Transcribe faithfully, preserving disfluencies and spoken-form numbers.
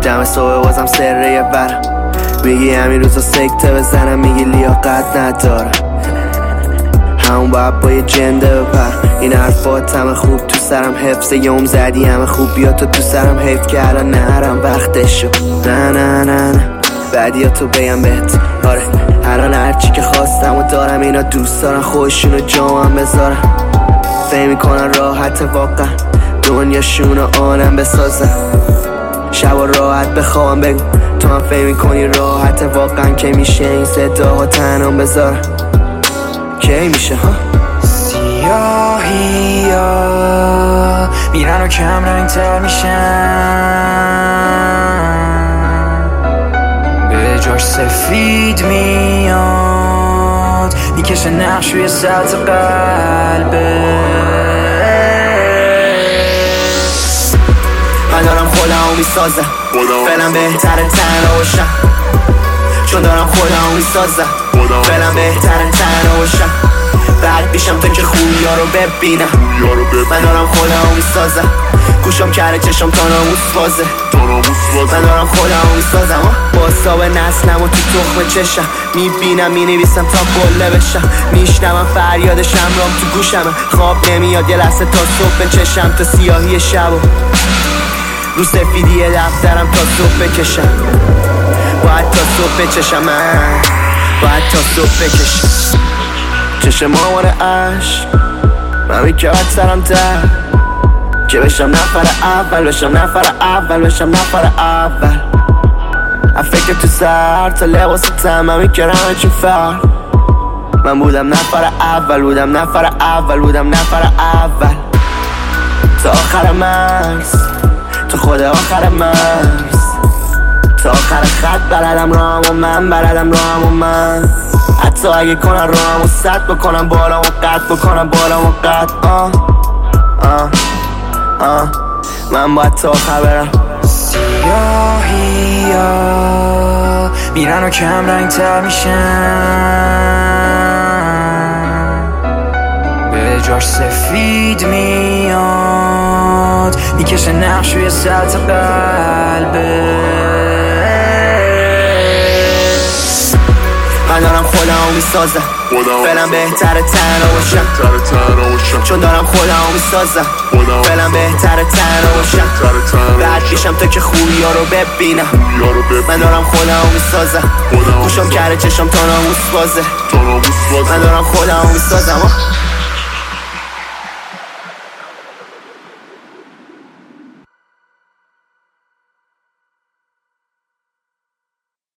دم صبح بازم سره یه برم، میگی همین روزا سکته بزنم، میگی لیاقت ندارم، همون باید با یه جنده بپر. این حرفات همه خوب تو سرم، حفظه یوم زدی همه خوبیاتو تو سرم، حیف که الان نهرم وقتشو. نه نه نه نه بعدیاتو بگم بهت، آره الان هرچی که خواستم و دارم، اینا دوست دارن خودشونو جامم بذارن، فهم میکنن راحت واقعا دنیاشونو آنم بسازن، شبا راحت بخوام بگو تو هم فهم میکنی راحت واقعا که میشه این صداها تنم بذارن، کی میشه ها؟ سیاهی ها میرن و کم رنگ تر میشن، به جاش سفید میاد میکشه نقش روی سطح قلبه. من دارم خودمو میسازم، فعلا بهتره تنها باشم، چون دارم خودمو میسازم، فعلا بهتره تنها باشم، بعد میشم تا که خوبیا رو ببینم. من دارم خودمو میسازم، گوشم کره چشم تا ناموس بازه، من دارم خودمو میسازم، باستاب نسلم و تو تخم چشم میبینم، مینویسم تا بله بشم، میشنوم فریاد شمرام تو گوشمه، خواب نمیاد یه لحظه تا صبح بچشم، تا سیاهی شب و رو سفیدی دفترم تا صبح بکشم، باید تا صبح بچشم، من باید تا صبح بکشم. چشم مامان عشق من میکرد سرم در که بشم نفر اول، بشم نفر اول، بشم نفر اول، فکر تو سر تا لباستم من میکردم چی فرق، من بودم نفر اول، بودم نفر اول، بودم نفر اول، تا آخر مرز، تا خود آخر مرز، تا آخر خط بلدم رام و من، بلدم رام و من، حتی اگه کنن رام و ست بکنم بالا و قد، بکنم بالا و قد. آه آه آه من باید تا آخر برم. سیاهی ها میرن و کم رنگ تر میشن، به جاش سفید میاد میکشه نقش روی سطح قلبه. من دارم خودمو میسازم، فعلا بهتره تنها باشم، چون دارم خودمو میسازم، فعلا بهتره تنها باشم، بعد میشم تا که خوبیا رو ببینم. من دارم خودمو میسازم، گوشم کره چشم تا ناموس بازه، من دارم خودمو میسازم.